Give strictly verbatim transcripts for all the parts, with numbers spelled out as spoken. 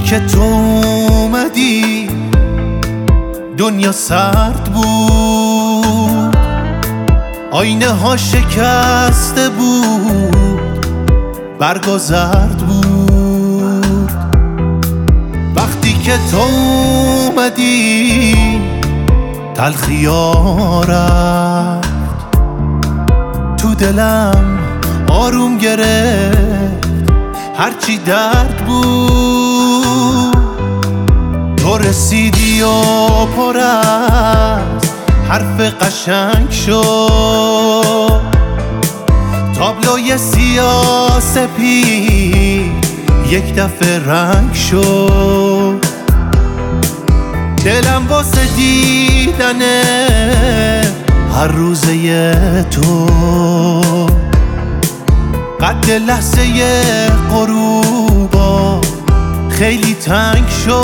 که تو اومدی دنیا سرد بود، آینه ها شکسته بود، برگا زرد بود. وقتی که تو اومدی تلخی ها رفت، تو دلم آروم گرفت هرچی درد بود. تو رسیدی و پر از حرف قشنگ شد، تابلوی سیاه سپید یک دفعه رنگ شد. دلم واسه دیدنه هر روزه تو قد لحظه غروبا خیلی تنگ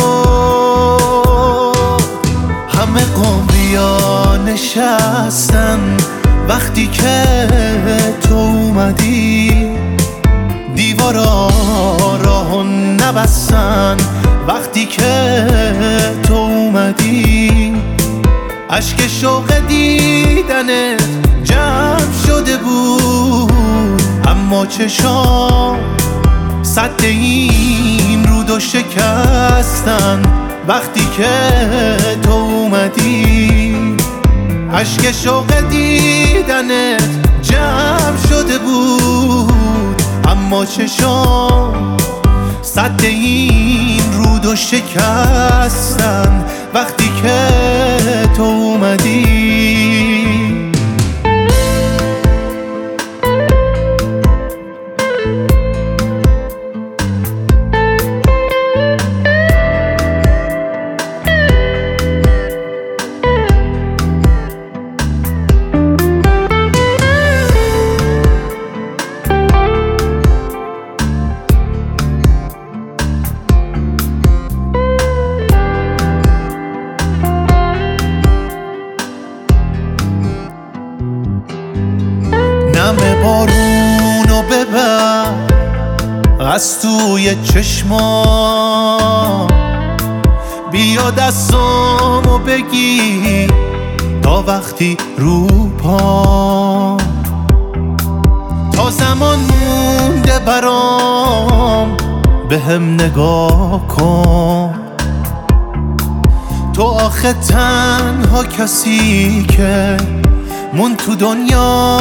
شد. همه قمریا نشستن وقتی که تو اومدی، دیوارا راهو نبستن وقتی که تو اومدی. اشک شوق دیدنت جمع شده بود، اما چشام سد این رودو شکستن وقتی که تو اومدی. اشک شوق دیدنت جمع شده بود، اما چشام سد این رودو شکستن وقتی که تو اومدی. نم بارونو ببر از توی چشما، بیا دستامو بگی تا وقتی رو پا. تا زمان مونده برام به هم نگاه کن، تو آخه تنها کسی که مون تو دنیا.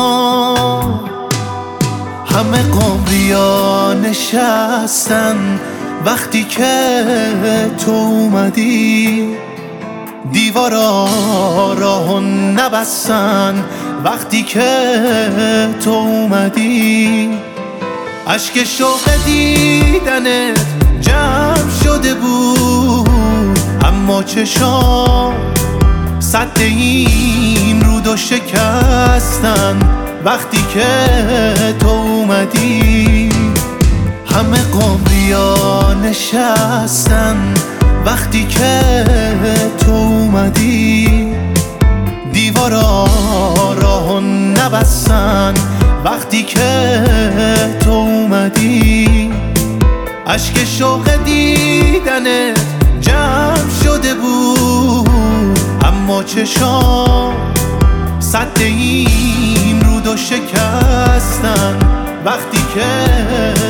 همه قمریا نشستن وقتی که تو اومدی، دیوارا راهو نبستن وقتی که تو اومدی. اشک شوق دیدنت جمع شده بود، اما چشام سد این رودو شکستن وقتی که تو اومدی. همه قمریا نشستن وقتی که تو اومدی، دیوارا راهو نبستن وقتی که تو اومدی. اشک شوق دیدنت جمع شده بود، اما چشام سد این رودو شکستن وقتی که